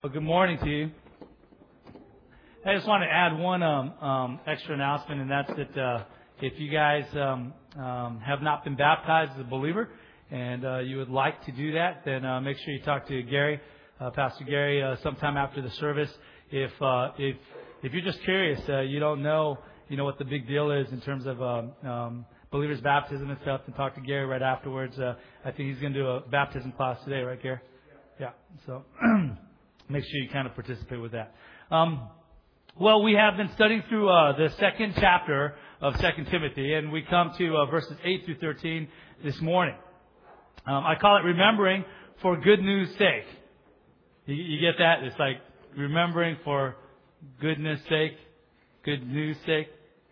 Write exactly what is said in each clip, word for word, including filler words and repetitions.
Well, good morning to you. I just want to add one um, um, extra announcement, and that's that uh, if you guys um, um, have not been baptized as a believer and uh, you would like to do that, then uh, make sure you talk to Gary, uh, Pastor Gary, uh, sometime after the service. If uh, if if you're just curious, uh, you don't know, you know what the big deal is in terms of um, um, believers' baptism and stuff, then talk to Gary right afterwards. Uh, I think he's going to do a baptism class today, right, Gary? Yeah. So. Make sure you kind of participate with that. Um, well, we have been studying through uh, the second chapter of Second Timothy, and we come to uh, verses eight through thirteen this morning. Um, I call it remembering for good news sake. You, you get that? It's like remembering for goodness sake, good news sake.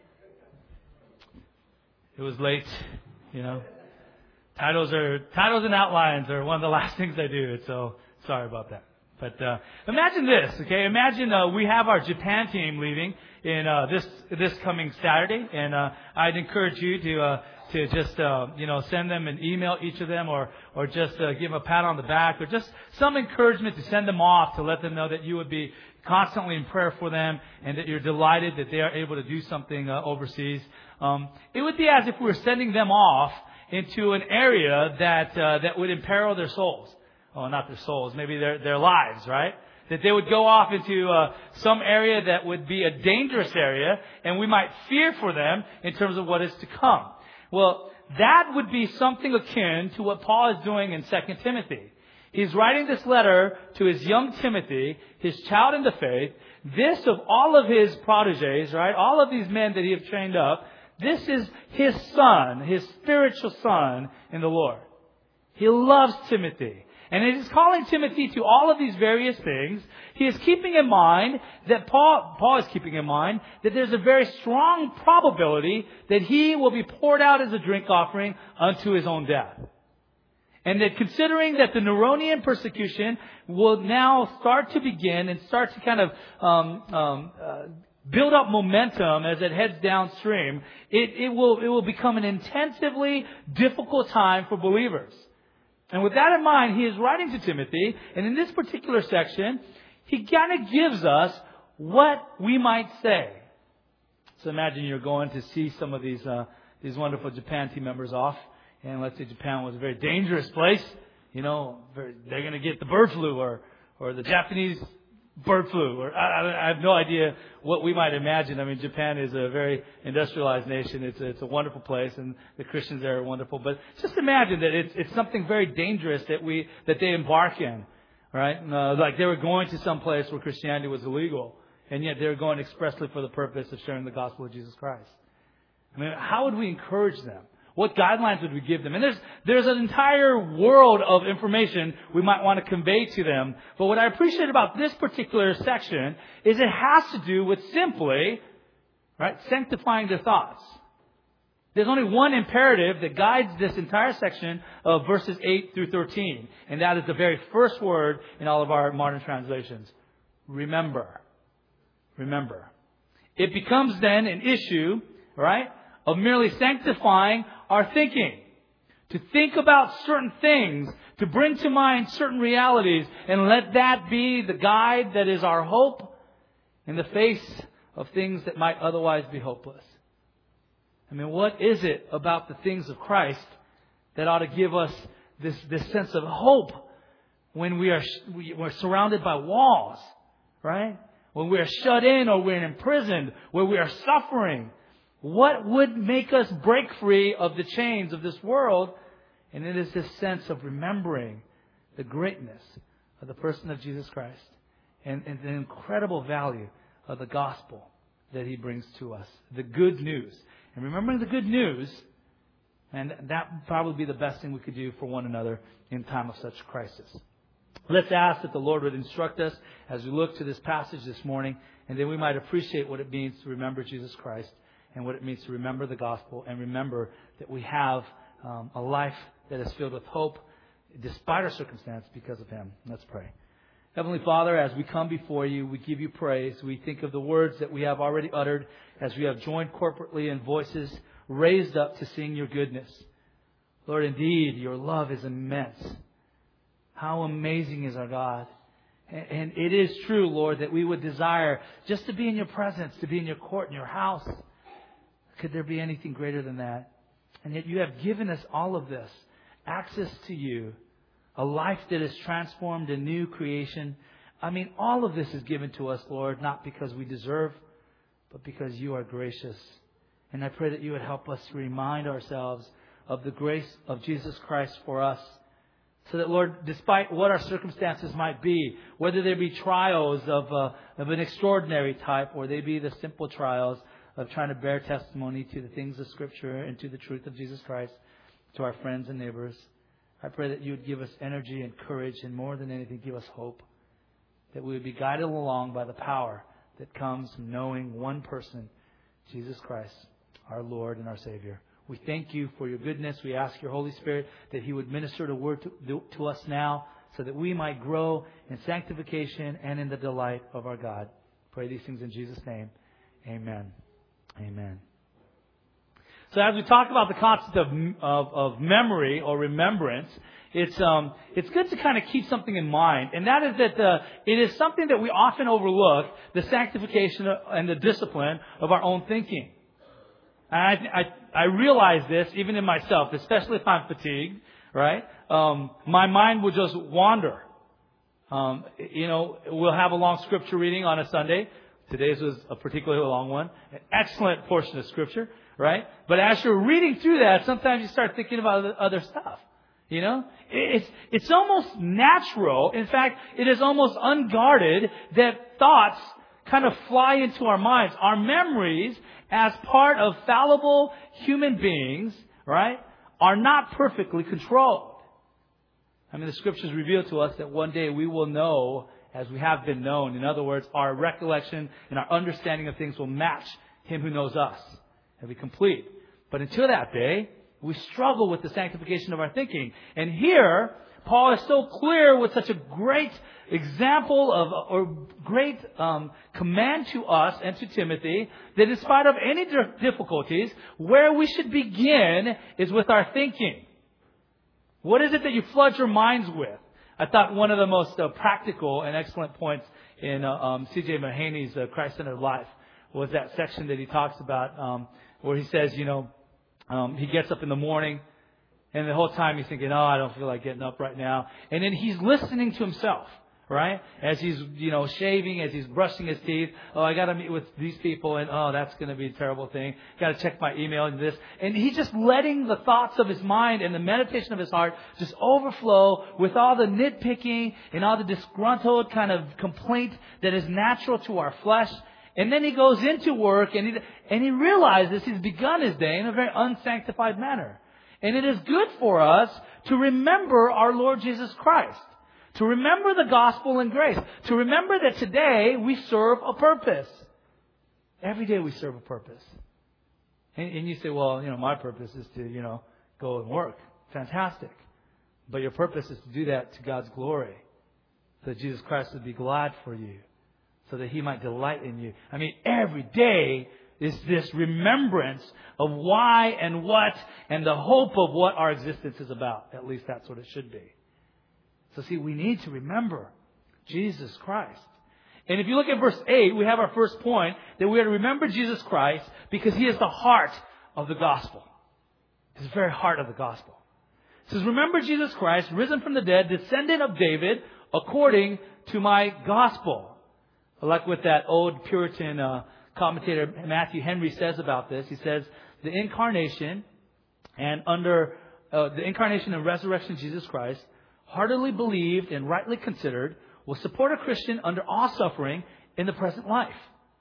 It was late, you know. Titles are titles and outlines are one of the last things I do, so sorry about that. But uh, imagine this, okay? Imagine uh, we have our Japan team leaving in uh, this this coming Saturday, and uh, I'd encourage you to uh, to just uh, you know send them an email, each of them, or or just uh, give them a pat on the back, or just some encouragement to send them off to let them know that you would be constantly in prayer for them, and that you're delighted that they are able to do something uh, overseas. Um, it would be as if we were sending them off into an area that uh, that would imperil their souls. Oh, not their souls, maybe their their lives, right? That they would go off into uh, some area that would be a dangerous area, and we might fear for them in terms of what is to come. Well, that would be something akin to what Paul is doing in Second Timothy. He's writing this letter to his young Timothy, his child in the faith. This of all of his proteges, right? All of these men that he has trained up, this is his son, his spiritual son in the Lord. He loves Timothy. And it is calling Timothy to all of these various things. He is keeping in mind that Paul, Paul is keeping in mind that there's a very strong probability that he will be poured out as a drink offering unto his own death. And that considering that the Neronian persecution will now start to begin and start to kind of um, um, uh, build up momentum as it heads downstream, it, it will it will become an intensively difficult time for believers. And with that in mind, he is writing to Timothy, and in this particular section, he kind of gives us what we might say. So imagine you're going to see some of these uh, these wonderful Japan team members off, and let's say Japan was a very dangerous place. You know, very, they're going to get the bird flu or or the Japanese bird flu, or I, I have no idea what we might imagine. I mean, Japan is a very industrialized nation. It's a, it's a wonderful place, and the Christians there are wonderful. But just imagine that it's it's something very dangerous that we that they embark in, right? Uh, like they were going to some place where Christianity was illegal, and yet they were going expressly for the purpose of sharing the gospel of Jesus Christ. I mean, how would we encourage them? What guidelines would we give them? And there's there's an entire world of information we might want to convey to them. But what I appreciate about this particular section is it has to do with simply, right, sanctifying their thoughts. There's only one imperative that guides this entire section of verses eight through thirteen. And that is the very first word in all of our modern translations. Remember. Remember. It becomes then an issue, right, of merely sanctifying our thinking. To think about certain things, to bring to mind certain realities, and let that be the guide that is our hope in the face of things that might otherwise be hopeless. I mean, what is it about the things of Christ that ought to give us this, this sense of hope when we are we're surrounded by walls, right? When we are shut in or we're imprisoned, where we are suffering? What would make us break free of the chains of this world? And it is this sense of remembering the greatness of the person of Jesus Christ and, and the incredible value of the gospel that He brings to us. The good news. And remembering the good news, and that would probably be the best thing we could do for one another in time of such crisis. Let's ask that the Lord would instruct us as we look to this passage this morning, and then we might appreciate what it means to remember Jesus Christ and what it means to remember the gospel and remember that we have um, a life that is filled with hope despite our circumstance because of Him. Let's pray. Heavenly Father, as we come before You, we give You praise. We think of the words that we have already uttered as we have joined corporately in voices raised up to sing Your goodness. Lord, indeed, Your love is immense. How amazing is our God. And it is true, Lord, that we would desire just to be in your presence, to be in your court, in your house. Could there be anything greater than that? And yet you have given us all of this. Access to you. A life that is transformed, a new creation. I mean, all of this is given to us, Lord, not because we deserve, but because you are gracious. And I pray that you would help us to remind ourselves of the grace of Jesus Christ for us. So that, Lord, despite what our circumstances might be, whether they be trials of, uh, of an extraordinary type, or they be the simple trials of trying to bear testimony to the things of Scripture and to the truth of Jesus Christ to our friends and neighbors, I pray that you would give us energy and courage, and more than anything, give us hope. That we would be guided along by the power that comes from knowing one person, Jesus Christ, our Lord and our Savior. We thank you for your goodness. We ask your Holy Spirit that He would minister the word to, to us now, so that we might grow in sanctification and in the delight of our God. Pray these things in Jesus' name. Amen. Amen. So as we talk about the concept of, of, of memory or remembrance, it's um it's good to kind of keep something in mind, and that is that uh, it is something that we often overlook, the sanctification and the discipline of our own thinking. I, I, I realize this even in myself, especially if I'm fatigued, right? Um, my mind will just wander. Um, you know, we'll have a long scripture reading on a Sunday. Today's was a particularly long one. An excellent portion of scripture, right? But as you're reading through that, sometimes you start thinking about other stuff. You know, it's, it's almost natural. In fact, it is almost unguarded that thoughts kind of fly into our minds. Our memories, as part of fallible human beings, right, are not perfectly controlled. I mean, the Scriptures reveal to us that one day we will know as we have been known. In other words, our recollection and our understanding of things will match Him who knows us and be complete. But until that day, we struggle with the sanctification of our thinking. And here, Paul is so clear with such a great example of, or great um, command to us and to Timothy, that in spite of any difficulties, where we should begin is with our thinking. What is it that you flood your minds with? I thought one of the most uh, practical and excellent points in uh, um, C J Mahaney's uh, Christ-Centered Life was that section that he talks about um, where he says, you know, um, he gets up in the morning, and the whole time he's thinking, oh, I don't feel like getting up right now. And then he's listening to himself, right? As he's, you know, shaving, as he's brushing his teeth. Oh, I got to meet with these people, and oh, that's going to be a terrible thing. Got to check my email and this. And he's just letting the thoughts of his mind and the meditation of his heart just overflow with all the nitpicking and all the disgruntled kind of complaint that is natural to our flesh. And then he goes into work, and he, and he realizes he's begun his day in a very unsanctified manner. And it is good for us to remember our Lord Jesus Christ. To remember the gospel and grace. To remember that today we serve a purpose. Every day we serve a purpose. And, and you say, well, you know, my purpose is to, you know, go and work. Fantastic. But your purpose is to do that to God's glory. So that Jesus Christ would be glad for you. So that He might delight in you. I mean, every day is this remembrance of why and what and the hope of what our existence is about. At least that's what it should be. So see, we need to remember Jesus Christ. And if you look at verse eight, we have our first point that we are to remember Jesus Christ because He is the heart of the gospel. It's the very heart of the gospel. It says, remember Jesus Christ, risen from the dead, descendant of David, according to my gospel. Like what that old Puritan uh, commentator Matthew Henry says about this. He says, the incarnation and under uh, the incarnation and resurrection of Jesus Christ, heartily believed and rightly considered, will support a Christian under all suffering in the present life.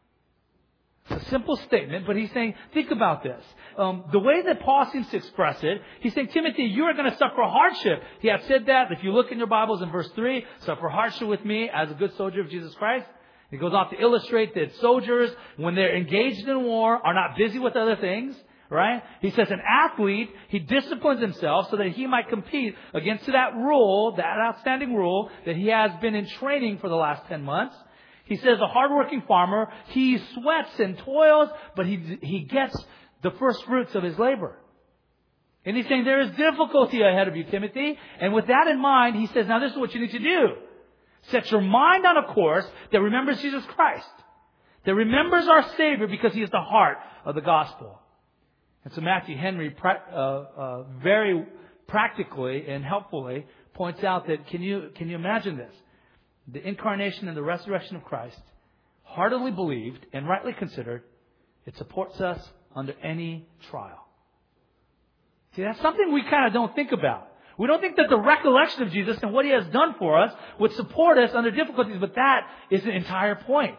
It's a simple statement, but he's saying, think about this. Um, the way that Paul seems to express it, he's saying, Timothy, you are going to suffer hardship. He had said that. If you look in your Bibles in verse three, suffer hardship with me as a good soldier of Jesus Christ. He goes on to illustrate that soldiers, when they're engaged in war, are not busy with other things, right? He says an athlete, he disciplines himself so that he might compete against that rule, that outstanding rule that he has been in training for the last ten months. He says a hardworking farmer, he sweats and toils, but he, he gets the first fruits of his labor. And he's saying there is difficulty ahead of you, Timothy. And with that in mind, he says, now this is what you need to do. Set your mind on a course that remembers Jesus Christ, that remembers our Savior, because He is the heart of the gospel. And so Matthew Henry uh, uh, very practically and helpfully points out that, can you, can you imagine this? The incarnation and the resurrection of Christ, heartily believed and rightly considered, it supports us under any trial. See, that's something we kind of don't think about. We don't think that the recollection of Jesus and what He has done for us would support us under difficulties, but that is the entire point.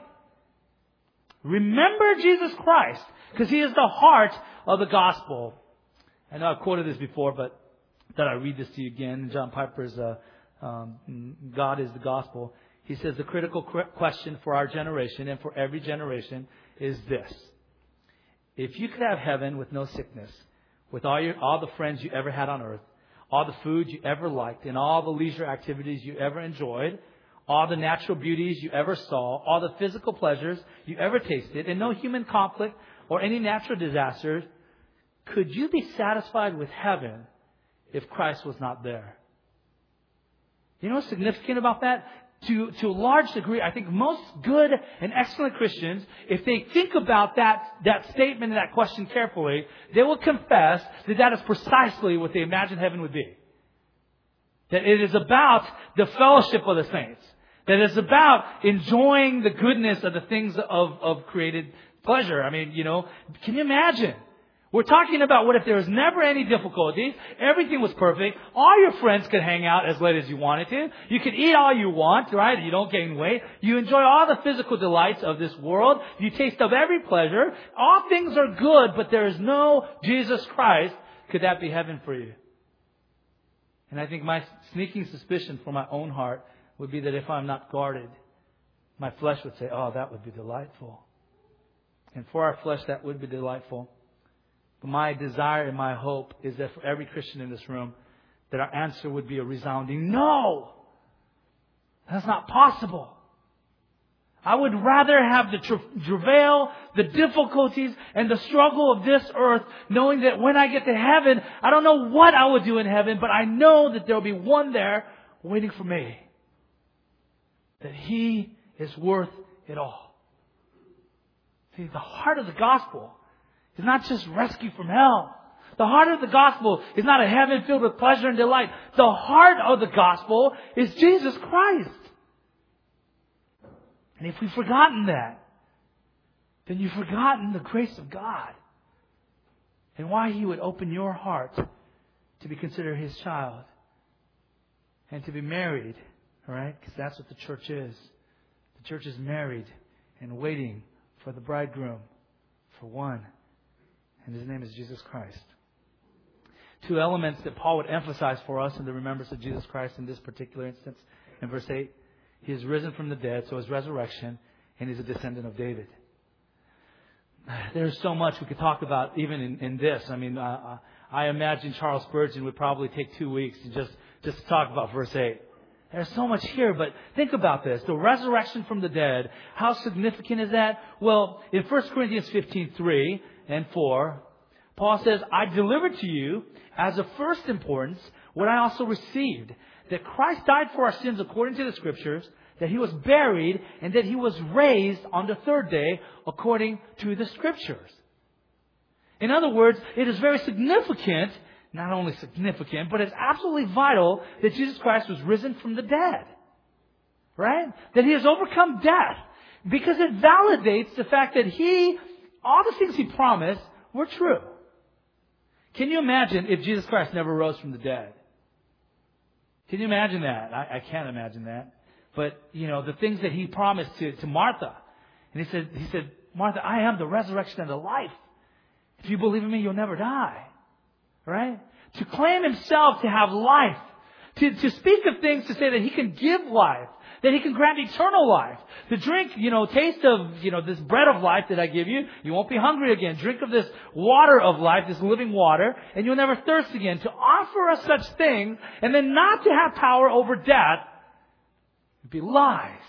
Remember Jesus Christ, because He is the heart of the gospel. I know I've quoted this before, but that I read this to you again. John Piper's uh, um, God is the Gospel. He says the critical question for our generation and for every generation is this: if you could have heaven with no sickness, with all your all the friends you ever had on earth, all the food you ever liked, and all the leisure activities you ever enjoyed, all the natural beauties you ever saw, all the physical pleasures you ever tasted, and no human conflict or any natural disasters, could you be satisfied with heaven if Christ was not there? You know what's significant about that? To, to a large degree, I think most good and excellent Christians, if they think about that, that statement and that question carefully, they will confess that that is precisely what they imagine heaven would be. That it is about the fellowship of the saints. That it's about enjoying the goodness of the things of, of created pleasure. I mean, you know, can you imagine? We're talking about what if there was never any difficulties, everything was perfect, all your friends could hang out as late as you wanted to, you could eat all you want, right? You don't gain weight, you enjoy all the physical delights of this world, you taste of every pleasure, all things are good, but there is no Jesus Christ. Could that be heaven for you? And I think my sneaking suspicion for my own heart would be that if I'm not guarded, my flesh would say, oh, that would be delightful. And for our flesh, that would be delightful. But my desire and my hope is that for every Christian in this room, that our answer would be a resounding no. That's not possible. I would rather have the travail, the difficulties, and the struggle of this earth, knowing that when I get to heaven, I don't know what I will do in heaven, but I know that there will be one there waiting for me. That He is worth it all. See, the heart of the gospel is not just rescue from hell. The heart of the gospel is not a heaven filled with pleasure and delight. The heart of the gospel is Jesus Christ. And if we've forgotten that, then you've forgotten the grace of God and why He would open your heart to be considered His child and to be married, all right? Because that's what the church is. The church is married and waiting for the bridegroom, for one. And His name is Jesus Christ. Two elements that Paul would emphasize for us in the remembrance of Jesus Christ in this particular instance. In verse eight, He is risen from the dead, so His resurrection, and He's a descendant of David. There's so much we could talk about even in, in this. I mean, uh, I imagine Charles Spurgeon would probably take two weeks to just, just talk about verse eight. There's so much here, but think about this. The resurrection from the dead, how significant is that? Well, in First Corinthians fifteen, three and four, Paul says, I delivered to you as of first importance what I also received, that Christ died for our sins according to the Scriptures, that He was buried, and that He was raised on the third day according to the Scriptures. In other words, it is very significant, not only significant, but it's absolutely vital that Jesus Christ was risen from the dead. Right? That He has overcome death. Because it validates the fact that He, all the things He promised were true. Can you imagine if Jesus Christ never rose from the dead? Can you imagine that? I, I can't imagine that. But, you know, the things that He promised to, to Martha. And He said, He said, Martha, I am the resurrection and the life. If you believe in Me, you'll never die. Right? To claim Himself to have life. To, to speak of things to say that He can give life. That He can grant eternal life. To drink, you know, taste of, you know, this bread of life that I give you. You won't be hungry again. Drink of this water of life, this living water, and you'll never thirst again. To offer us such things and then not to have power over death would be lies.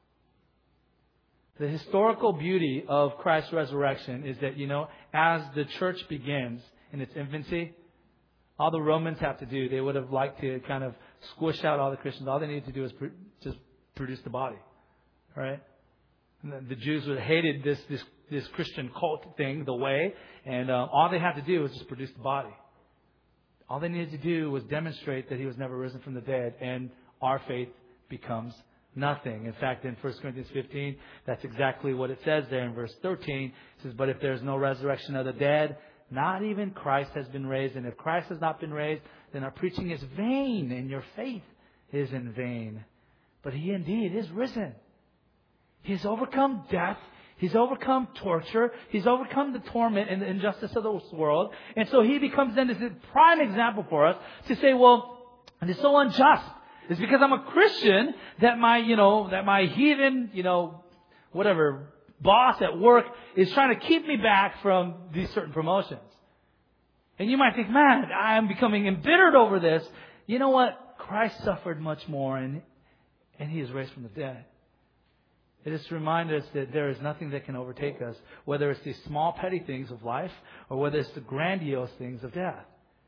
The historical beauty of Christ's resurrection is that, you know, as the church begins in its infancy, all the Romans have to do, they would have liked to kind of squish out all the Christians. All they needed to do is pre- just produced the body. Right? And the, the Jews would hated this this this Christian cult thing, the way, and uh, all they had to do was just produce the body. All they needed to do was demonstrate that He was never risen from the dead, and our faith becomes nothing. In fact, in First Corinthians fifteen, that's exactly what it says there in verse thirteen. It says, "But if there is no resurrection of the dead, not even Christ has been raised. And if Christ has not been raised, then our preaching is vain, and your faith is in vain. But He indeed is risen. He has overcome death. He's overcome torture. He's overcome the torment and the injustice of this world. And so He becomes then this prime example for us to say, well, it is so unjust. It's because I'm a Christian that my, you know, that my heathen, you know, whatever, boss at work is trying to keep me back from these certain promotions. And you might think, man, I am becoming embittered over this. You know what? Christ suffered much more, and, and He is raised from the dead. It is to remind us that there is nothing that can overtake us, whether it's these small petty things of life or whether it's the grandiose things of death.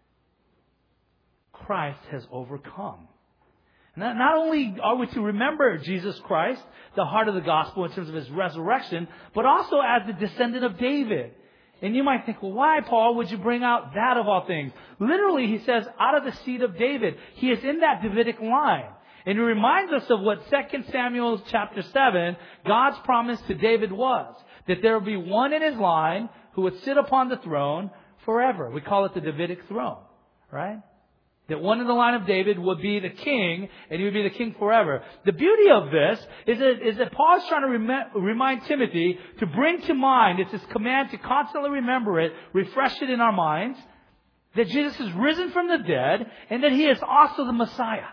Christ has overcome. Not, not only are we to remember Jesus Christ, the heart of the gospel in terms of His resurrection, but also as the descendant of David. And you might think, well, why, Paul, would you bring out that of all things? Literally, he says, out of the seed of David. He is in that Davidic line. And it reminds us of what Second Samuel chapter seven, God's promise to David was. That there would be one in his line who would sit upon the throne forever. We call it the Davidic throne, right? That one in the line of David would be the king, and he would be the king forever. The beauty of this is that, is that Paul is trying to rem- remind Timothy to bring to mind, it's his command to constantly remember it, refresh it in our minds, that Jesus is risen from the dead, and that He is also the Messiah.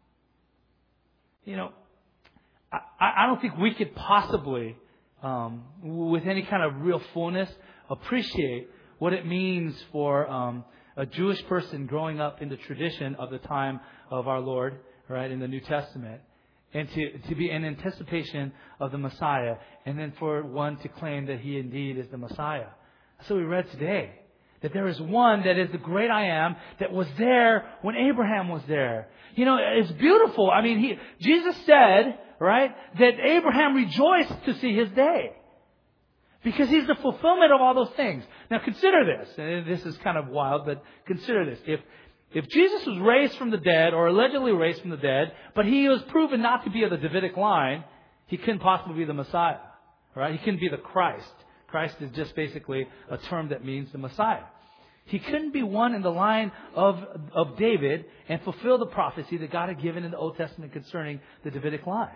You know, I, I don't think we could possibly, um, with any kind of real fullness, appreciate what it means for um, a Jewish person growing up in the tradition of the time of our Lord, right, in the New Testament, and to, to be in anticipation of the Messiah, and then for one to claim that He indeed is the Messiah. So we read today that there is one that is the great I Am that was there when Abraham was there. You know, it's beautiful. I mean, he, Jesus said, right, that Abraham rejoiced to see his day. Because He's the fulfillment of all those things. Now consider this. And this is kind of wild, but consider this. If, if Jesus was raised from the dead, or allegedly raised from the dead, but He was proven not to be of the Davidic line, He couldn't possibly be the Messiah. Right? He couldn't be the Christ. Christ is just basically a term that means the Messiah. He couldn't be one in the line of, of David and fulfill the prophecy that God had given in the Old Testament concerning the Davidic line.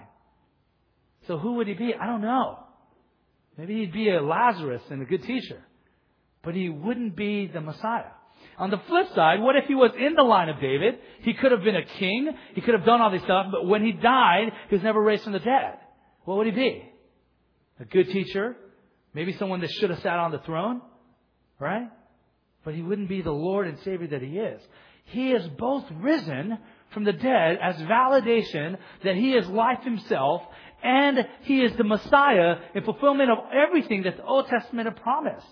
So who would He be? I don't know. Maybe He'd be a Lazarus and a good teacher. But He wouldn't be the Messiah. On the flip side, what if He was in the line of David? He could have been a king. He could have done all this stuff. But when He died, He was never raised from the dead. What would He be? A good teacher? Maybe someone that should have sat on the throne? Right? But He wouldn't be the Lord and Savior that He is. He is both risen from the dead as validation that He is life Himself, and He is the Messiah in fulfillment of everything that the Old Testament had promised.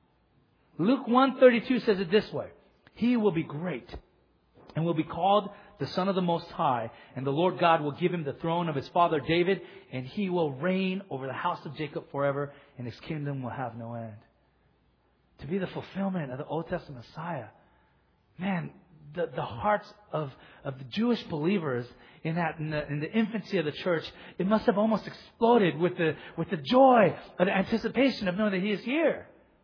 Luke one thirty-two says it this way. He will be great and will be called the Son of the Most High, and the Lord God will give Him the throne of His father David, and He will reign over the house of Jacob forever, and His kingdom will have no end. To be the fulfillment of the Old Testament Messiah. Man, the, the hearts of, of the Jewish believers in that in the, in the infancy of the church, it must have almost exploded with the with the joy of the anticipation of knowing that He is here.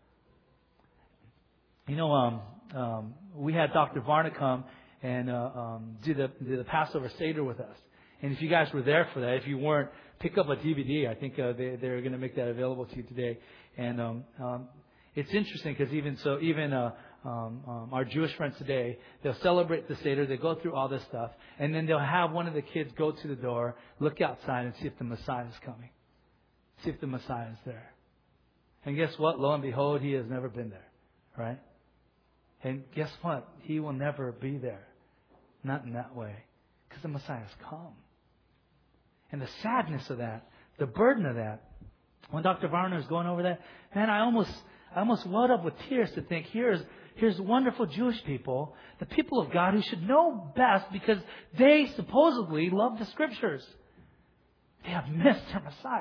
You know, um, um, we had Doctor Varna come and uh, um, do the do the Passover Seder with us. And if you guys were there for that, if you weren't, pick up a D V D. I think uh, they they're going to make that available to you today. And um, um, it's interesting because even so, even uh, um, um, our Jewish friends today, they'll celebrate the Seder. They go through all this stuff, and then they'll have one of the kids go to the door, look outside, and see if the Messiah is coming. See if the Messiah is there. And guess what? Lo and behold, He has never been there, right? And guess what? He will never be there. Not in that way. Because the Messiah has come. And the sadness of that, the burden of that, when Doctor Varner was going over that, man, I almost I almost welled up with tears to think, here's here's wonderful Jewish people, the people of God who should know best because they supposedly love the Scriptures. they have missed their Messiah.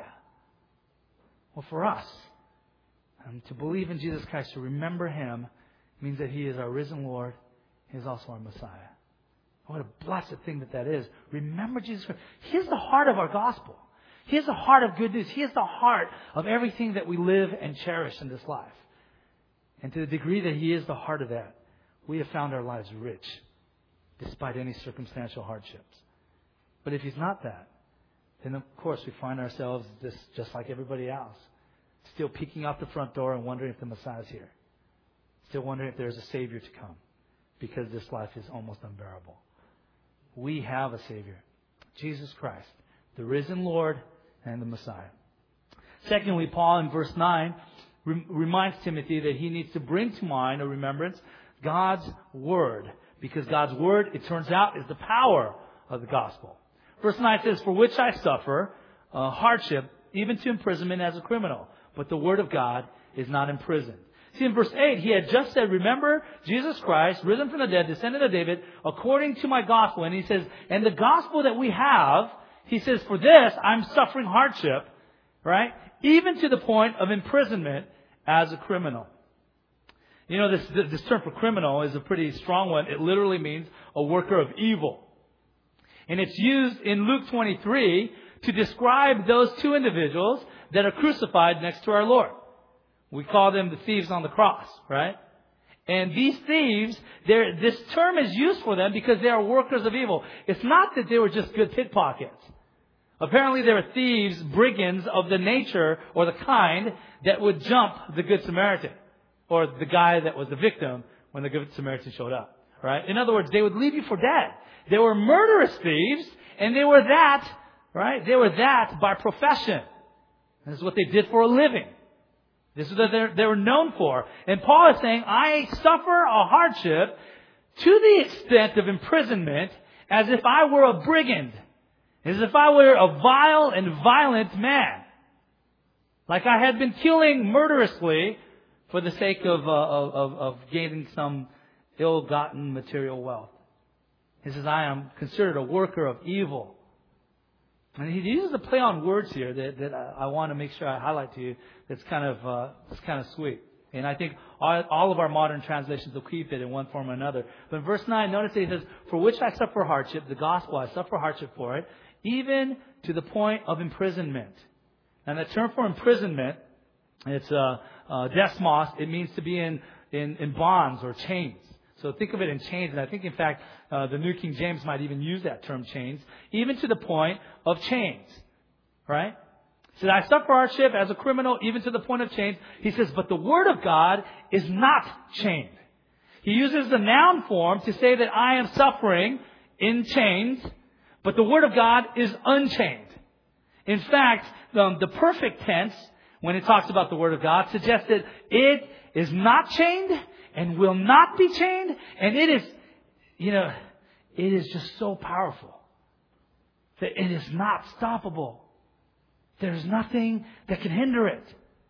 Well, for us, um, to believe in Jesus Christ, to remember Him, means that He is our risen Lord. He is also our Messiah. What a blessed thing that that is. Remember Jesus Christ. He is the heart of our gospel. He is the heart of good news. He is the heart of everything that we live and cherish in this life. And to the degree that He is the heart of that, we have found our lives rich, despite any circumstantial hardships. But if He's not that, then of course we find ourselves just, just like everybody else, still peeking out the front door and wondering if the Messiah is here. Still wondering if there's a Savior to come, because this life is almost unbearable. We have a Savior, Jesus Christ, the risen Lord and the Messiah. Secondly, Paul in verse nine re- reminds Timothy that he needs to bring to mind or remembrance God's Word, because God's Word, it turns out, is the power of the gospel. Verse nine says, "For which I suffer uh, hardship, even to imprisonment as a criminal. But the Word of God is not imprisoned." See, in verse eight, he had just said, "Remember Jesus Christ, risen from the dead, descendant of David, according to my gospel." And he says, and the gospel that we have, he says, "For this, I'm suffering hardship," right? "Even to the point of imprisonment as a criminal." You know, this, this term for criminal is a pretty strong one. It literally means a worker of evil. And it's used in Luke twenty-three to describe those two individuals that are crucified next to our Lord. We call them the thieves on the cross, right? And these thieves, this term is used for them because they are workers of evil. It's not that they were just good pickpockets. Apparently they were thieves, brigands of the nature or the kind that would jump the Good Samaritan, or the guy that was the victim when the Good Samaritan showed up, right? In other words, they would leave you for dead. They were murderous thieves, and they were that, right? They were that by profession. This is what they did for a living. This is what they were known for. And Paul is saying, I suffer a hardship to the extent of imprisonment as if I were a brigand. As if I were a vile and violent man. Like I had been killing murderously for the sake of, uh, of, of gaining some ill-gotten material wealth. He says, I am considered a worker of evil. And he uses a play on words here that, that I, I want to make sure I highlight to you. That's kind of uh, that's kind of sweet. And I think all, all of our modern translations will keep it in one form or another. But in verse nine, notice that he says, "For which I suffer hardship," the gospel, I suffer hardship for it, even to the point of imprisonment. And the term for imprisonment, it's uh, uh, desmos. It means to be in, in, in bonds or chains. So think of it in chains. And I think, in fact, uh, the New King James might even use that term, chains, even to the point of chains. Right? So I suffer hardship as a criminal, even to the point of chains. He says, but the Word of God is not chained. He uses the noun form to say that I am suffering in chains, but the Word of God is unchained. In fact, um, the perfect tense, when it talks about the Word of God, suggests that it is not chained and will not be chained. And it is, you know, it is just so powerful that it is not stoppable. There's nothing that can hinder it.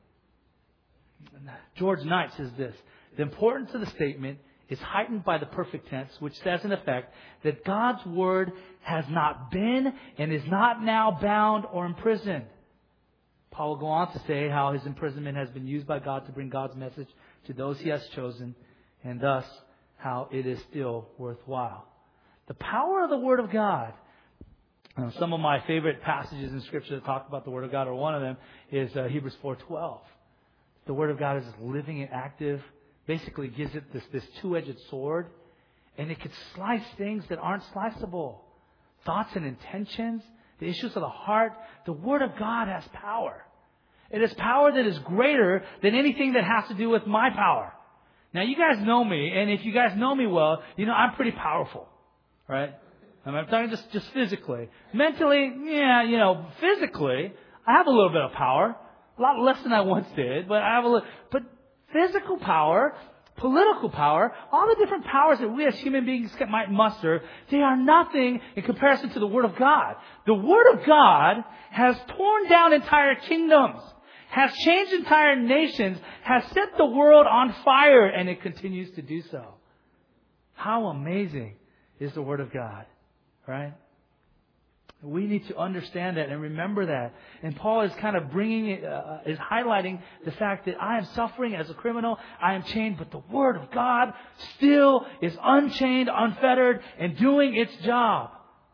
George Knight says this: the importance of the statement is heightened by the perfect tense, which says in effect that God's Word has not been and is not now bound or imprisoned. Paul will go on to say how his imprisonment has been used by God to bring God's message to those He has chosen, and thus how it is still worthwhile. The power of the Word of God. Uh, some of my favorite passages in Scripture that talk about the Word of God, or one of them, is uh, Hebrews four twelve. The Word of God is living and active. Basically gives it this, this two-edged sword. And it could slice things that aren't sliceable. Thoughts and intentions, the issues of the heart. The Word of God has power. It has power that is greater than anything that has to do with my power. Now, you guys know me, and if you guys know me well, you know I'm pretty powerful. Right? I'm talking just, just physically. Mentally, yeah, you know, physically, I have a little bit of power. A lot less than I once did, but I have a little, but physical power, political power, all the different powers that we as human beings might muster, they are nothing in comparison to the Word of God. The Word of God has torn down entire kingdoms, has changed entire nations, has set the world on fire, and it continues to do so. How amazing is the Word of God, right? We need to understand that and remember that. And Paul is kind of bringing it, uh, is highlighting the fact that I am suffering as a criminal. I am chained, but the Word of God still is unchained, unfettered, and doing its job.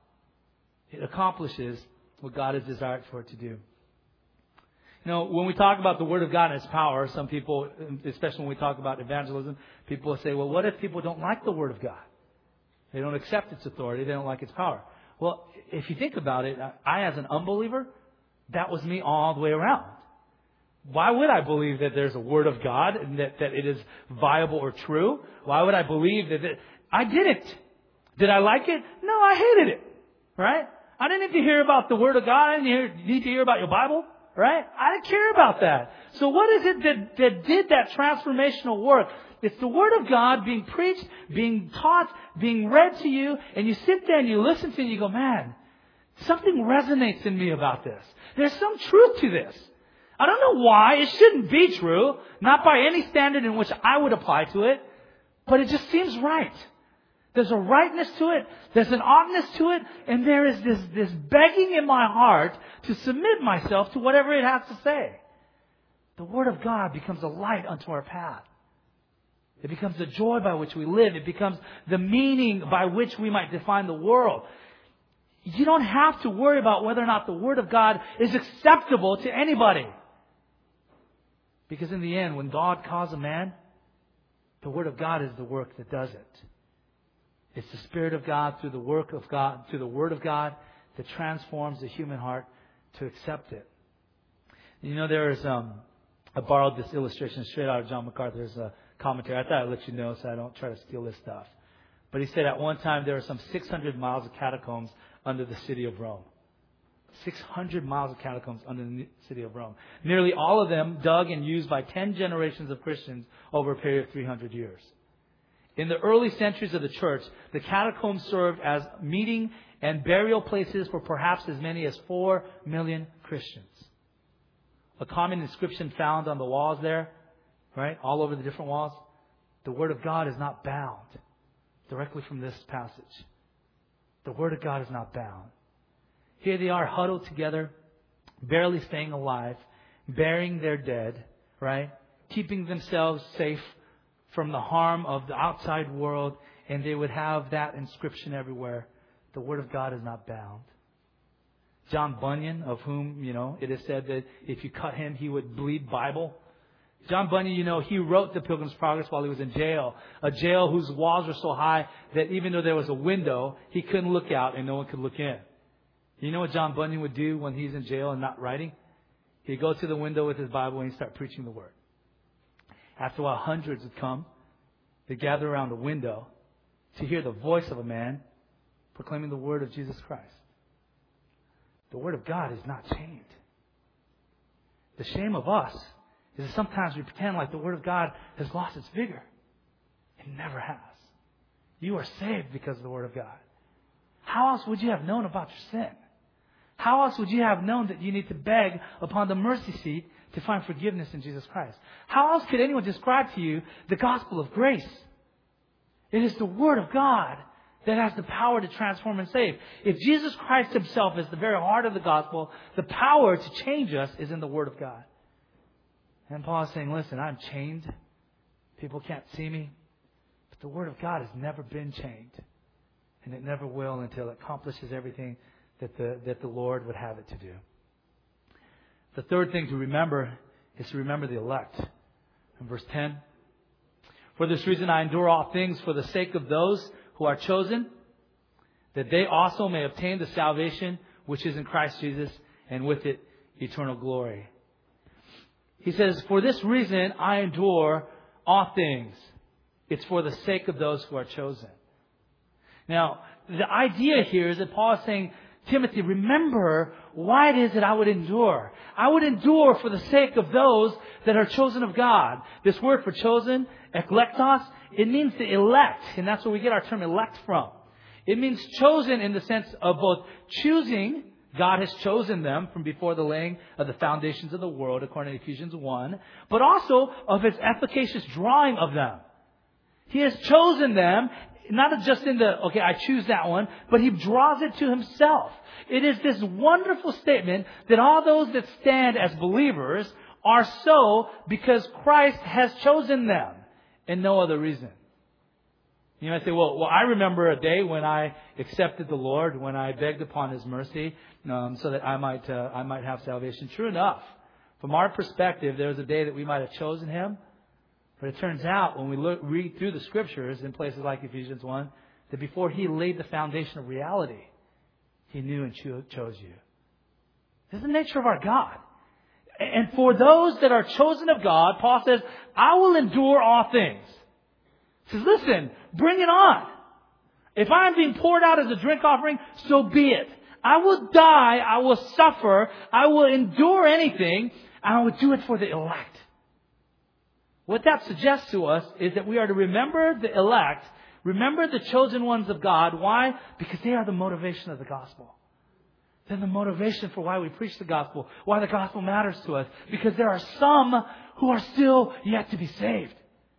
It accomplishes what God has desired for it to do. You know, when we talk about the Word of God and its power, some people, especially when we talk about evangelism, people will say, well, what if people don't like the Word of God? They don't accept its authority. They don't like its power. Well, if you think about it, I, as an unbeliever, that was me all the way around. Why would I believe that there's a Word of God and that, that it is viable or true? Why would I believe that it, I didn't? Did I like it? No, I hated it. Right? I didn't need to hear about the Word of God. I didn't hear, need to hear about your Bible. Right? I didn't care about that. So what is it that, that did that transformational work? It's the Word of God being preached, being taught, being read to you, and you sit there and you listen to it and you go, man, something resonates in me about this. There's some truth to this. I don't know why. It shouldn't be true. Not by any standard in which I would apply to it. But it just seems right. There's a rightness to it. There's an oughtness to it. And there is this, this begging in my heart to submit myself to whatever it has to say. The Word of God becomes a light unto our path. It becomes the joy by which we live. It becomes the meaning by which we might define the world. You don't have to worry about whether or not the Word of God is acceptable to anybody. Because in the end, when God calls a man, the Word of God is the work that does it. It's the Spirit of God through the work of God, through the Word of God that transforms the human heart to accept it. You know, there is, um, I borrowed this illustration straight out of John MacArthur's uh, commentary. I thought I'd let you know so I don't try to steal this stuff. But he said at one time there were some six hundred miles of catacombs under the city of Rome. six hundred miles of catacombs under the city of Rome. Nearly all of them dug and used by ten generations of Christians over a period of three hundred years. In the early centuries of the church, the catacombs served as meeting and burial places for perhaps as many as four million Christians. A common inscription found on the walls there, right, all over the different walls, the Word of God is not bound. Directly from this passage. The Word of God is not bound. Here they are huddled together, barely staying alive, burying their dead, right, keeping themselves safe from the harm of the outside world, and they would have that inscription everywhere. The Word of God is not bound. John Bunyan, of whom, you know, it is said that if you cut him, he would bleed Bible. John Bunyan, you know, he wrote The Pilgrim's Progress while he was in jail. A jail whose walls were so high that even though there was a window, he couldn't look out and no one could look in. You know what John Bunyan would do when he's in jail and not writing? He'd go to the window with his Bible and he'd start preaching the Word. After a while, hundreds would come. They'd gather around the window to hear the voice of a man proclaiming the Word of Jesus Christ. The Word of God is not chained. The shame of us is that sometimes we pretend like the Word of God has lost its vigor. It never has. You are saved because of the Word of God. How else would you have known about your sin? How else would you have known that you need to beg upon the mercy seat to find forgiveness in Jesus Christ? How else could anyone describe to you the gospel of grace? It is the Word of God that has the power to transform and save. If Jesus Christ Himself is the very heart of the gospel, the power to change us is in the Word of God. And Paul is saying, listen, I'm chained. People can't see me. But the Word of God has never been chained. And it never will until it accomplishes everything that the, that the Lord would have it to do. The third thing to remember is to remember the elect. In verse ten, for this reason I endure all things for the sake of those who are chosen, that they also may obtain the salvation which is in Christ Jesus, and with it eternal glory. He says, for this reason I endure all things. It's for the sake of those who are chosen. Now, the idea here is that Paul is saying, Timothy, remember why it is that I would endure. I would endure for the sake of those that are chosen of God. This word for chosen, eklektos, it means to elect. And that's where we get our term elect from. It means chosen in the sense of both choosing. God has chosen them from before the laying of the foundations of the world, according to Ephesians one. But also of His efficacious drawing of them. He has chosen them not just in the, okay, I choose that one, but He draws it to Himself. It is this wonderful statement that all those that stand as believers are so because Christ has chosen them and no other reason. You might say, well, well, I remember a day when I accepted the Lord, when I begged upon His mercy, um, so that I might, uh, I might have salvation. True enough. From our perspective, there was a day that we might have chosen Him. But it turns out, when we look, read through the Scriptures in places like Ephesians one, that before He laid the foundation of reality, He knew and cho- chose you. This is the nature of our God. And for those that are chosen of God, Paul says, I will endure all things. He says, listen, bring it on. If I'm being poured out as a drink offering, so be it. I will die, I will suffer, I will endure anything, and I will do it for the elect. What that suggests to us is that we are to remember the elect, remember the chosen ones of God. Why? Because they are the motivation of the gospel. They're the motivation for why we preach the gospel, why the gospel matters to us. Because there are some who are still yet to be saved.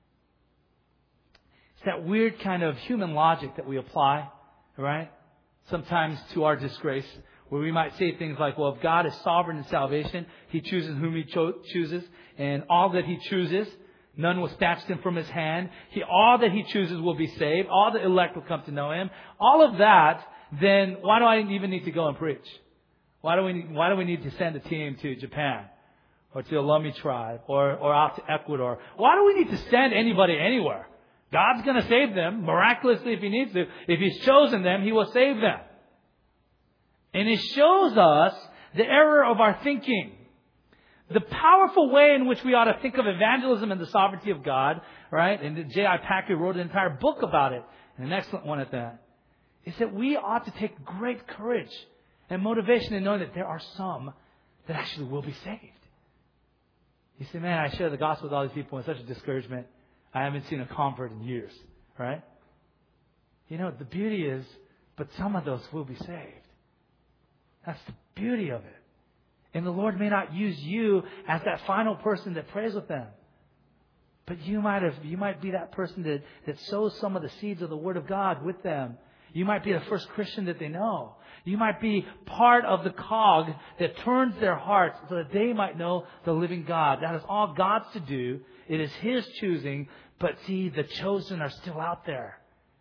It's that weird kind of human logic that we apply, right? Sometimes to our disgrace, where we might say things like, well, if God is sovereign in salvation, He chooses whom He cho- chooses, and all that He chooses, none will snatch them from His hand. He, all that He chooses will be saved. All the elect will come to know Him. All of that, then why do I even need to go and preach? Why do we, why do we need to send a team to Japan? Or to the Lummi tribe? Or, or out to Ecuador? Why do we need to send anybody anywhere? God's going to save them miraculously if He needs to. If He's chosen them, He will save them. And it shows us the error of our thinking. The powerful way in which we ought to think of evangelism and the sovereignty of God, right? And J I Packer wrote an entire book about it, and an excellent one at that, is that we ought to take great courage and motivation in knowing that there are some that actually will be saved. You say, man, I share the gospel with all these people in such a discouragement. I haven't seen a convert in years, right? You know, the beauty is, but some of those will be saved. That's the beauty of it. And the Lord may not use you as that final person that prays with them. But you might have, you might be that person that, that sows some of the seeds of the Word of God with them. You might be the first Christian that they know. You might be part of the cog that turns their hearts so that they might know the living God. That is all God's to do. It is His choosing. But see, the chosen are still out there.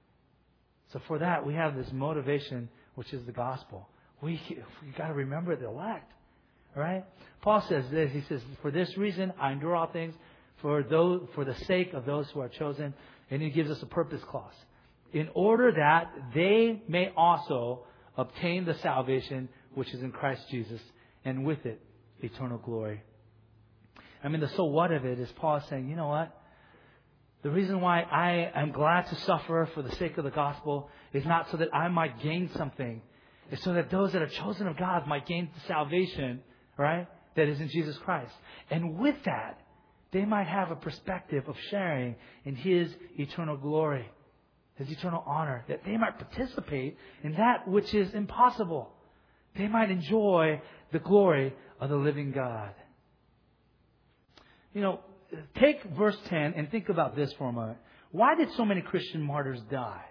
So for that, we have this motivation, which is the gospel. We, we got to remember the elect. All right? Paul says this. He says, for this reason, I endure all things for those, for the sake of those who are chosen. And He gives us a purpose clause. In order that they may also obtain the salvation which is in Christ Jesus, and with it, eternal glory. I mean, the so what of it is Paul is saying, you know what? The reason why I am glad to suffer for the sake of the gospel is not so that I might gain something. It's so that those that are chosen of God might gain the salvation, right, that is in Jesus Christ. And with that, they might have a perspective of sharing in His eternal glory, His eternal honor, that they might participate in that which is impossible. They might enjoy the glory of the living God. You know, take verse ten and think about this for a moment. Why did so many Christian martyrs die?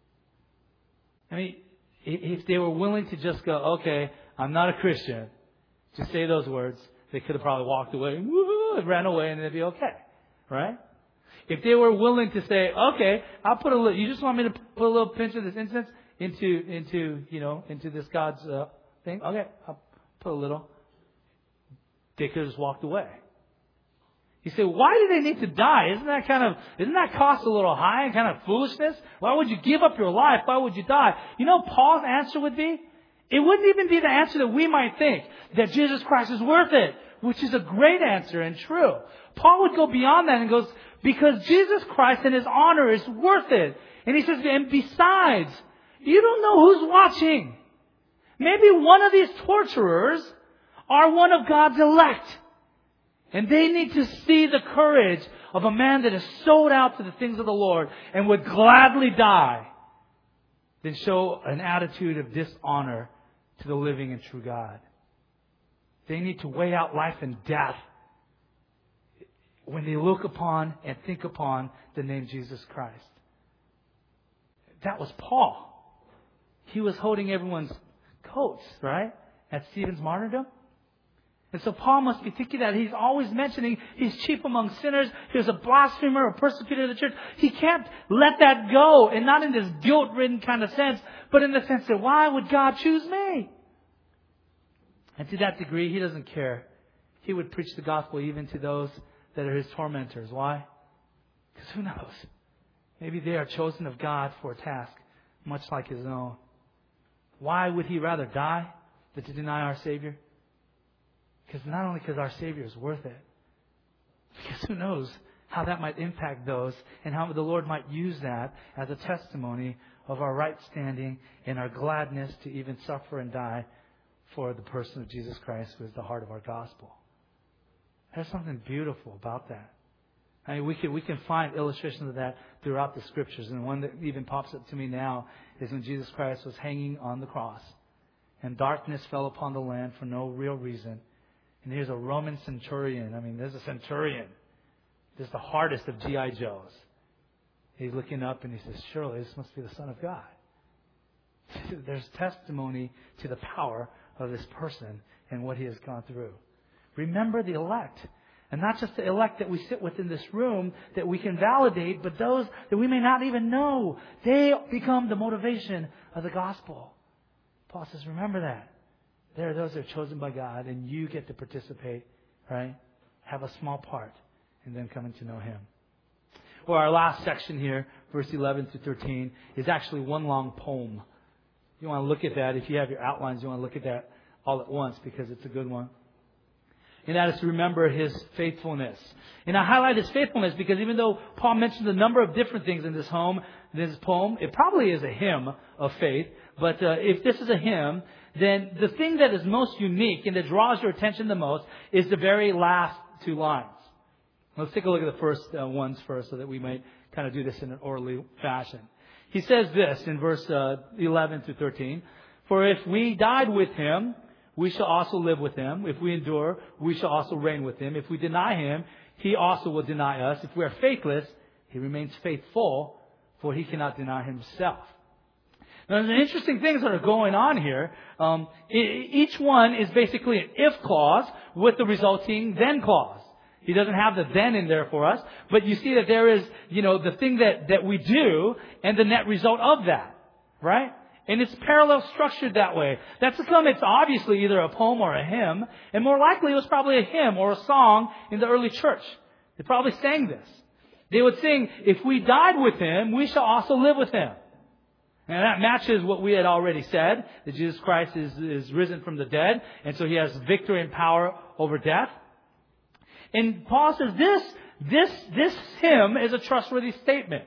I mean, if they were willing to just go, okay, I'm not a Christian, just say those words, they could have probably walked away, woo, and ran away, and it'd be okay, right? If they were willing to say, okay, I'll put a little, you just want me to put a little pinch of this incense into, into, you know, into this God's uh, thing? Okay, I'll put a little. They could have just walked away. You say, why do they need to die? Isn't that kind of, isn't that cost a little high and kind of foolishness? Why would you give up your life? Why would you die? You know, Paul's answer would be, it wouldn't even be the answer that we might think, that Jesus Christ is worth it, which is a great answer and true. Paul would go beyond that and goes, because Jesus Christ and His honor is worth it. And he says, and besides, you don't know who's watching. Maybe one of these torturers are one of God's elect. And they need to see the courage of a man that is sold out to the things of the Lord and would gladly die than show an attitude of dishonor to the living and true God. They need to weigh out life and death when they look upon and think upon the name Jesus Christ. that was Paul. He was holding everyone's coats, right? At Stephen's martyrdom. And so Paul must be thinking that he's always mentioning he's chief among sinners. He was a blasphemer, a persecutor of the church. He can't let that go, and not in this guilt-ridden kind of sense, but in the sense that why would God choose me? And to that degree, he doesn't care. He would preach the gospel even to those that are his tormentors. Why? Because who knows? Maybe they are chosen of God for a task much like his own. Why would he rather die than to deny our Savior? Because not only because our Savior is worth it, because who knows how that might impact those and how the Lord might use that as a testimony of our right standing and our gladness to even suffer and die for the person of Jesus Christ, who is the heart of our gospel. There's something beautiful about that. I mean, we can we can find illustrations of that throughout the Scriptures. And one that even pops up to me now is when Jesus Christ was hanging on the cross, and darkness fell upon the land for no real reason. And here's a Roman centurion. I mean, there's a centurion. This is the hardest of G I Joes. He's looking up and he says, surely this must be the Son of God. There's testimony to the power of this person and what he has gone through. Remember the elect. And not just the elect that we sit with in this room that we can validate, but those that we may not even know. They become the motivation of the gospel. Paul says, remember that. There are those that are chosen by God, and you get to participate, right? Have a small part, and then coming to know Him. Well, our last section here, verse eleven to thirteen, is actually one long poem. You want to look at that. If you have your outlines, you want to look at that all at once because it's a good one. And that is to remember His faithfulness. And I highlight His faithfulness because even though Paul mentions a number of different things in this home, this poem, it probably is a hymn of faith. But uh, if this is a hymn, then the thing that is most unique and that draws your attention the most is the very last two lines. Let's take a look at the first uh, ones first so that we might kind of do this in an orderly fashion. He says this in verse uh, eleven to thirteen. For if we died with Him, we shall also live with Him. If we endure, we shall also reign with Him. If we deny Him, He also will deny us. If we are faithless, He remains faithful, for He cannot deny Himself. Now, there's interesting things that are going on here. Um, each one is basically an if clause with the resulting then clause. He doesn't have the then in there for us, but you see that there is, you know, the thing that, that we do and the net result of that, right? And it's parallel structured that way. That's to come, it's obviously either a poem or a hymn, and more likely it was probably a hymn or a song in the early church. They probably sang this. They would sing, if we died with Him, we shall also live with Him. And that matches what we had already said, that Jesus Christ is, is risen from the dead, and so He has victory and power over death. And Paul says this, this, this hymn is a trustworthy statement.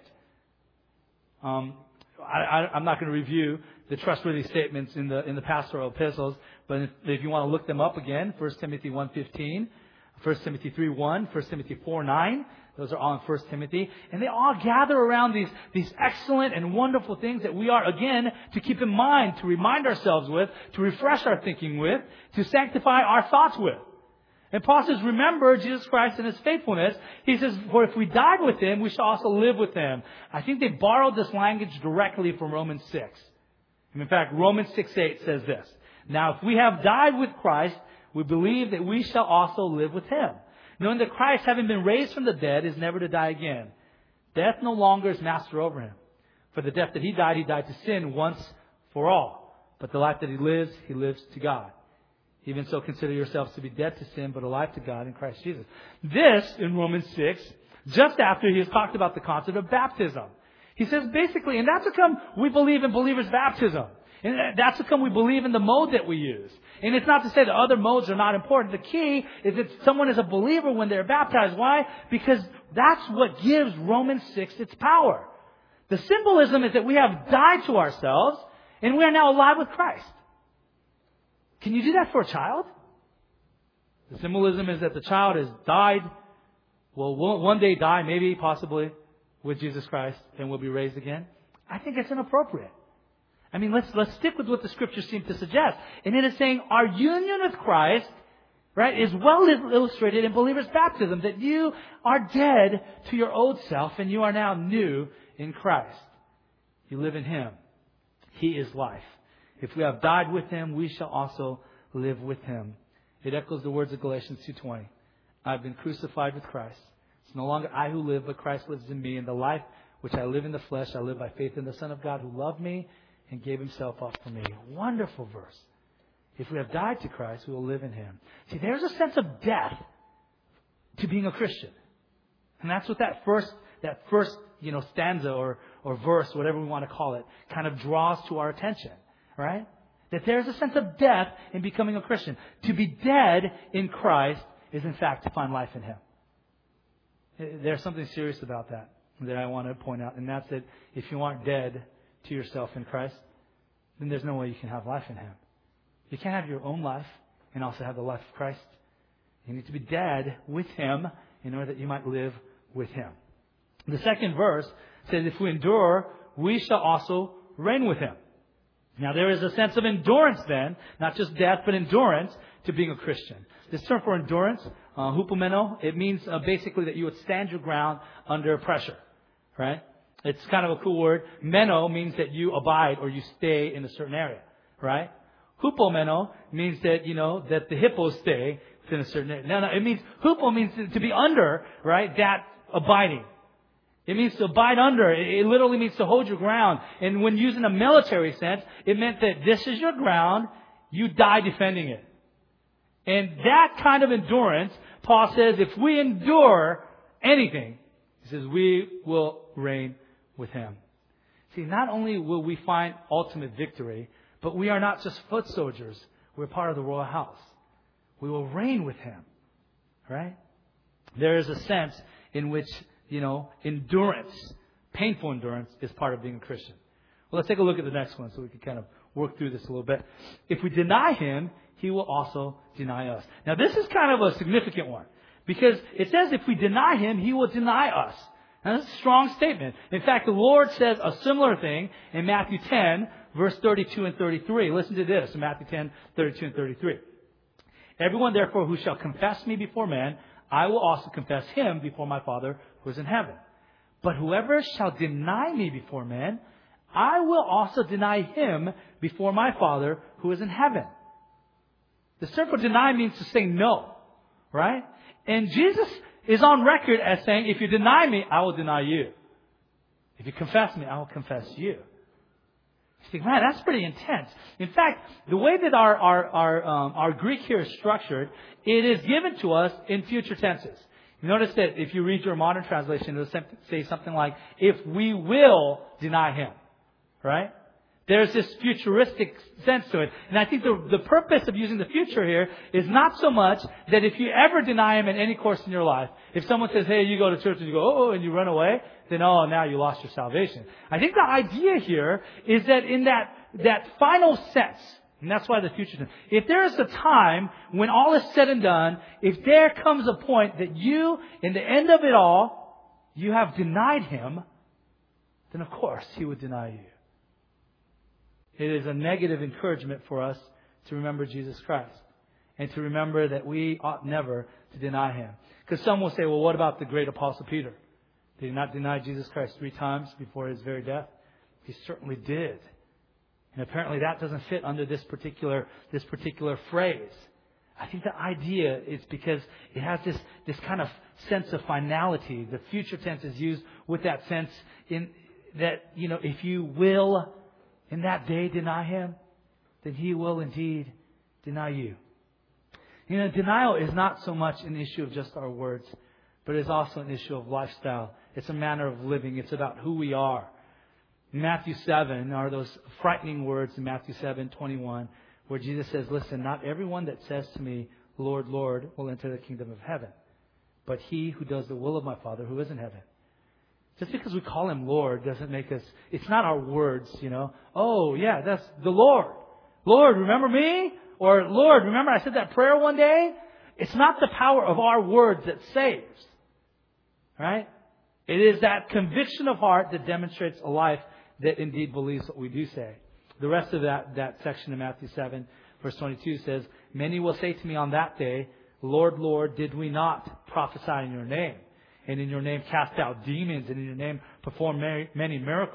Um, I, I, I'm not going to review the trustworthy statements in the in the pastoral epistles, but if, if you want to look them up again, First Timothy one fifteen, First Timothy three one, First Timothy four nine, those are all in First Timothy, and they all gather around these these excellent and wonderful things that we are, again, to keep in mind, to remind ourselves with, to refresh our thinking with, to sanctify our thoughts with. And Paul says, remember Jesus Christ and His faithfulness. He says, for if we died with Him, we shall also live with Him. I think they borrowed this language directly from Romans six. And in fact, Romans six eight says this. Now, if we have died with Christ, we believe that we shall also live with Him. Knowing that Christ, having been raised from the dead, is never to die again. Death no longer is master over Him. For the death that He died, He died to sin once for all. But the life that He lives, He lives to God. Even so, consider yourselves to be dead to sin, but alive to God in Christ Jesus. This, in Romans six, just after he has talked about the concept of baptism. He says basically, and that's how come we believe in believers' baptism. And that's how come we believe in the mode that we use. And it's not to say that other modes are not important. The key is that someone is a believer when they're baptized. Why? Because that's what gives Romans six its power. The symbolism is that we have died to ourselves, and we are now alive with Christ. Can you do that for a child? The symbolism is that the child has died, will one day die, maybe, possibly, with Jesus Christ, and will be raised again. I think it's inappropriate. I mean, let's let's stick with what the Scriptures seem to suggest. And it is saying our union with Christ, right, is well illustrated in believers' baptism, that you are dead to your old self and you are now new in Christ. you live in Him. He is life. If we have died with Him, we shall also live with Him. It echoes the words of Galatians two twenty. I've been crucified with Christ. It's no longer I who live, but Christ lives in me. And the life which I live in the flesh, I live by faith in the Son of God who loved me and gave Himself up for me. Wonderful verse. If we have died to Christ, we will live in Him. See, there's a sense of death to being a Christian. And that's what that first, that first, you know, stanza or, or verse, whatever we want to call it, kind of draws to our attention. Right? That there's a sense of death in becoming a Christian. To be dead in Christ is in fact to find life in Him. There's something serious about that that I want to point out. And that's that if you aren't dead to yourself in Christ, then there's no way you can have life in Him. You can't have your own life and also have the life of Christ. You need to be dead with Him in order that you might live with Him. The second verse says, if we endure, we shall also reign with Him. Now there is a sense of endurance then, not just death, but endurance to being a Christian. This term for endurance, uh, hupomeno, it means uh, basically that you would stand your ground under pressure. Right? It's kind of a cool word. Meno means that you abide or you stay in a certain area. Right? Hupomeno means that, you know, that the hippos stay in a certain area. No, no, it means, hupo means to, to be under, right, that abiding. It means to abide under. It literally means to hold your ground. And when used in a military sense, it meant that this is your ground. You die defending it. And that kind of endurance, Paul says, if we endure anything, he says, we will reign with Him. See, not only will we find ultimate victory, but we are not just foot soldiers. We're part of the royal house. We will reign with Him. Right? There is a sense in which, you know, endurance, painful endurance, is part of being a Christian. Well, let's take a look at the next one so we can kind of work through this a little bit. If we deny Him, He will also deny us. Now, this is kind of a significant one because it says if we deny Him, He will deny us. Now, that's a strong statement. In fact, the Lord says a similar thing in Matthew ten, verse thirty-two and thirty-three. Listen to this in Matthew ten, thirty-two and thirty-three. Everyone, therefore, who shall confess me before men, I will also confess him before my Father who is in heaven. But whoever shall deny me before men, I will also deny him before my Father who is in heaven. The term for deny means to say no, right? And Jesus is on record as saying, if you deny me, I will deny you. If you confess me, I will confess you. You think, man, that's pretty intense. In fact, the way that our our our, um, our Greek here is structured, it is given to us in future tenses. You notice that if you read your modern translation, it will say something like, if we will deny him. Right? There's this futuristic sense to it. And I think the, the purpose of using the future here is not so much that if you ever deny him in any course in your life, if someone says, hey, you go to church and you go, oh, and you run away, then, oh, now you lost your salvation. I think the idea here is that in that, that final sense, and that's why the future, if there is a time when all is said and done, if there comes a point that you, in the end of it all, you have denied him, then of course he would deny you. It is a negative encouragement for us to remember Jesus Christ and to remember that we ought never to deny him. Because some will say, well, what about the great Apostle Peter? Did he not deny Jesus Christ three times before his very death? He certainly did. And apparently that doesn't fit under this particular this particular phrase. I think the idea is because it has this, this kind of sense of finality. The future tense is used with that sense in that, you know, if you will in that day deny him, then he will indeed deny you. You know, denial is not so much an issue of just our words, but it's also an issue of lifestyle. It's a manner of living. It's about who we are. In Matthew seven are those frightening words in Matthew seven twenty-one, where Jesus says, listen, not everyone that says to me, Lord, Lord, will enter the kingdom of heaven, but he who does the will of my Father who is in heaven. Just because we call him Lord doesn't make us, it's not our words, you know. Oh, yeah, that's the Lord. Lord, remember me? Or Lord, remember I said that prayer one day? It's not the power of our words that saves. Right? It is that conviction of heart that demonstrates a life that indeed believes what we do say. The rest of that, that section in Matthew seven, verse twenty-two says, many will say to me on that day, Lord, Lord, did we not prophesy in your name? And in your name cast out demons, and in your name perform many miracles.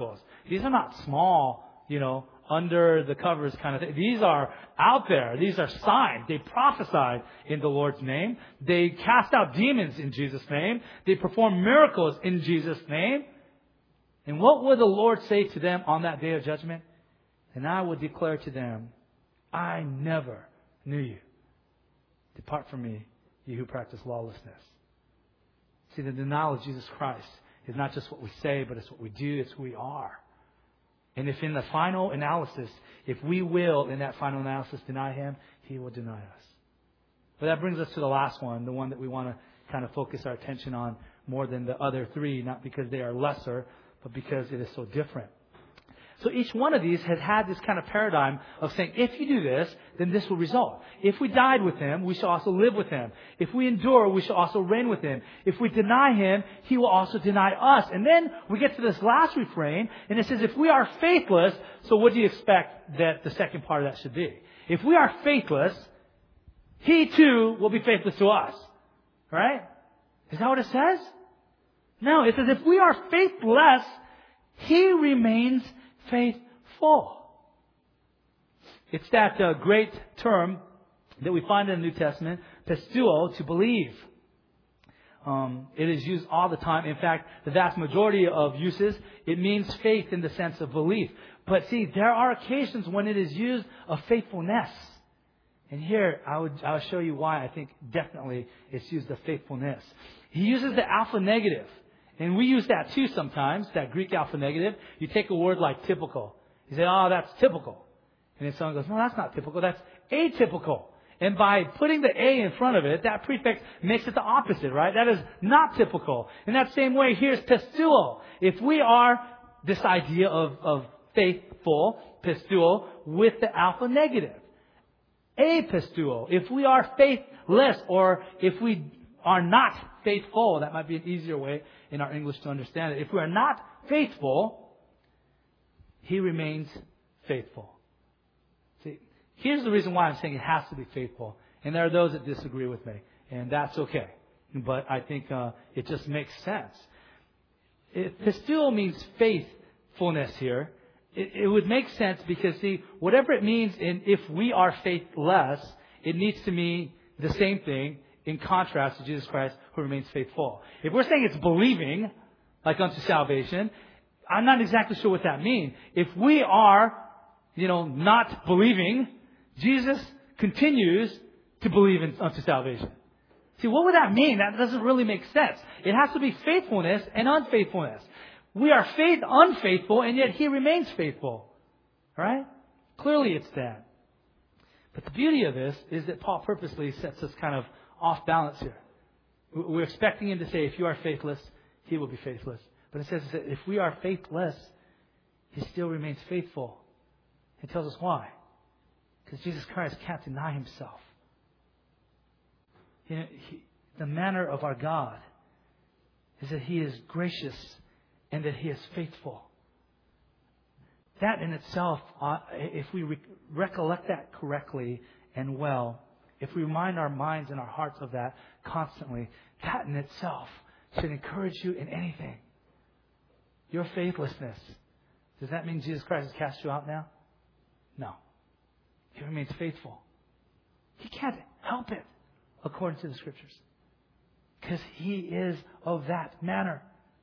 These are not small, you know, under the covers kind of thing. These are out there. These are signs. They prophesied in the Lord's name. They cast out demons in Jesus' name. They perform miracles in Jesus' name. And what would the Lord say to them on that day of judgment? And I would declare to them, I never knew you. Depart from me, you who practice lawlessness. See, the denial of Jesus Christ is not just what we say, but it's what we do. It's who we are. And if in the final analysis, if we will, in that final analysis, deny Him, He will deny us. But that brings us to the last one, the one that we want to kind of focus our attention on more than the other three, not because they are lesser, but because it is so different. So each one of these has had this kind of paradigm of saying, if you do this, then this will result. If we died with Him, we shall also live with Him. If we endure, we shall also reign with Him. If we deny Him, He will also deny us. And then we get to this last refrain, and it says, if we are faithless, so what do you expect that the second part of that should be? If we are faithless, He too will be faithless to us. Right? Is that what it says? No, it says, if we are faithless, He remains faithful. It's that uh, great term that we find in the New Testament, pisteuo, to believe. Um, it is used all the time. In fact, the vast majority of uses, it means faith in the sense of belief. But see, there are occasions when it is used of faithfulness. And here, I would I'll show you why I think definitely it's used of faithfulness. He uses the alpha negative. And we use that too sometimes, that Greek alpha negative. You take a word like typical. You say, oh, that's typical. And then someone goes, no, that's not typical. That's atypical. And by putting the A in front of it, that prefix makes it the opposite, right? That is not typical. In that same way, here's pisteuo. If we are this idea of, of faithful, pisteuo, with the alpha negative. Apisteuo. If we are faithless, or if we are not faithful, that might be an easier way in our English to understand it. If we are not faithful, He remains faithful. See, here's the reason why I'm saying it has to be faithful. And there are those that disagree with me. And that's okay. But I think uh, it just makes sense. It, pisteuo means faithfulness here. It, it would make sense because, see, whatever it means in if we are faithless, it needs to mean the same thing in contrast to Jesus Christ, who remains faithful. If we're saying it's believing, like unto salvation, I'm not exactly sure what that means. If we are, you know, not believing, Jesus continues to believe in unto salvation. See, what would that mean? That doesn't really make sense. It has to be faithfulness and unfaithfulness. We are faith unfaithful, and yet He remains faithful. Right? Clearly it's that. But the beauty of this is that Paul purposely sets us kind of off balance here. We're expecting him to say, if you are faithless, He will be faithless. But it says that if we are faithless, He still remains faithful. It tells us why. Because Jesus Christ can't deny Himself. You know, he, the manner of our God is that He is gracious and that He is faithful. That in itself, uh, if we re- recollect that correctly and well, if we remind our minds and our hearts of that constantly, that in itself should encourage you in anything. Your faithlessness. Does that mean Jesus Christ has cast you out now? No. He remains faithful. He can't help it, according to the Scriptures. Because He is of that manner.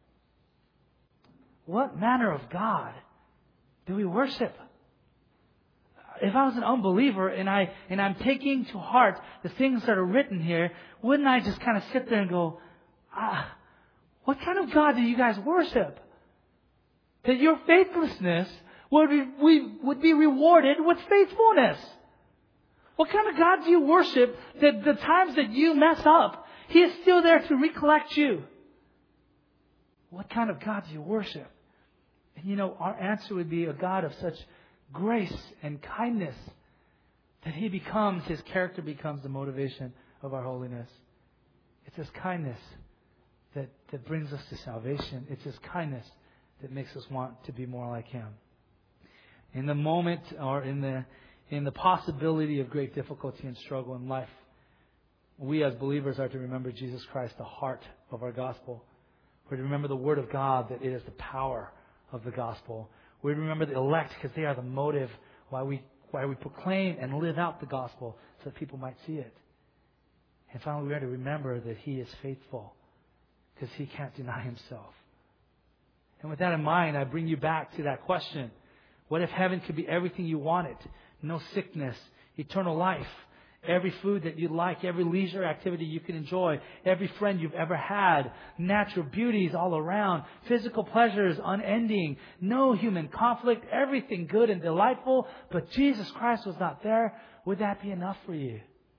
What manner of God do we worship? If I was an unbeliever and I and I'm taking to heart the things that are written here, wouldn't I just kind of sit there and go, ah, what kind of God do you guys worship? That your faithlessness would be, we would be rewarded with faithfulness. What kind of God do you worship that the times that you mess up, He is still there to recollect you? What kind of God do you worship? And you know, our answer would be a God of such grace and kindness that He becomes, His character becomes the motivation of our holiness. It's His kindness that, that brings us to salvation. It's His kindness that makes us want to be more like Him. In the moment or in the in the possibility of great difficulty and struggle in life, we as believers are to remember Jesus Christ, the heart of our gospel. We're to remember the Word of God, that it is the power of the gospel. We remember the elect because they are the motive why we why we proclaim and live out the gospel so that people might see it. And finally, we are to remember that He is faithful because He can't deny Himself. And with that in mind, I bring you back to that question. What if heaven could be everything you wanted? No sickness, eternal life, every food that you like, every leisure activity you can enjoy, every friend you've ever had, natural beauties all around, physical pleasures unending, no human conflict, everything good and delightful, but Jesus Christ was not there. Would that be enough for you?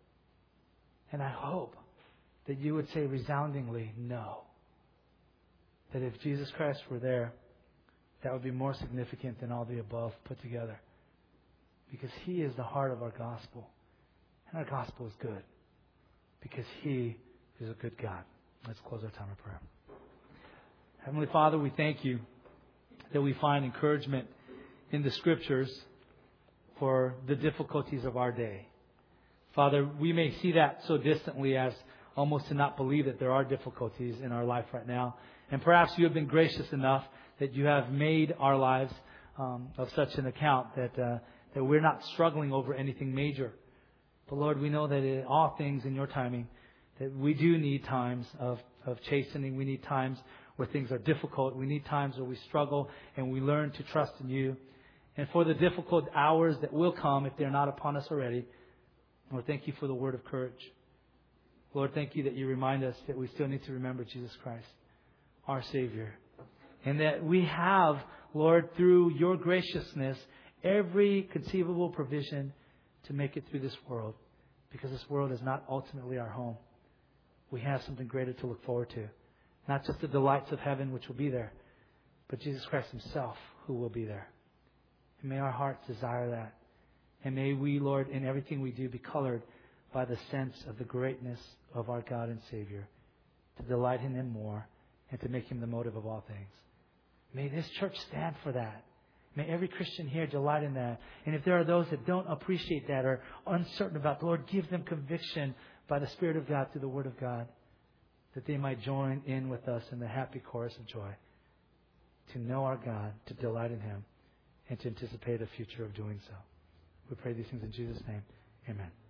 And I hope that you would say resoundingly, no. That if Jesus Christ were there, that would be more significant than all the above put together. Because He is the heart of our gospel. And our gospel is good. Because He is a good God. Let's close our time of prayer. Heavenly Father, we thank You that we find encouragement in the Scriptures for the difficulties of our day. Father, we may see that so distantly as almost to not believe that there are difficulties in our life right now. And perhaps You have been gracious enough that You have made our lives um, of such an account that uh, that we're not struggling over anything major. But Lord, we know that in all things in Your timing, that we do need times of, of chastening. We need times where things are difficult. We need times where we struggle and we learn to trust in You. And for the difficult hours that will come, if they're not upon us already, Lord, thank You for the word of courage. Lord, thank You that You remind us that we still need to remember Jesus Christ, our Savior. And that we have, Lord, through Your graciousness, every conceivable provision to make it through this world. Because this world is not ultimately our home. We have something greater to look forward to. Not just the delights of heaven, which will be there, but Jesus Christ Himself, who will be there. And may our hearts desire that. And may we, Lord, in everything we do, be colored by the sense of the greatness of our God and Savior, to delight in Him more and to make Him the motive of all things. May this church stand for that. May every Christian here delight in that. And if there are those that don't appreciate that or uncertain about the Lord, give them conviction by the Spirit of God through the Word of God, that they might join in with us in the happy chorus of joy, to know our God, to delight in Him, and to anticipate a future of doing so. We pray these things in Jesus' name. Amen.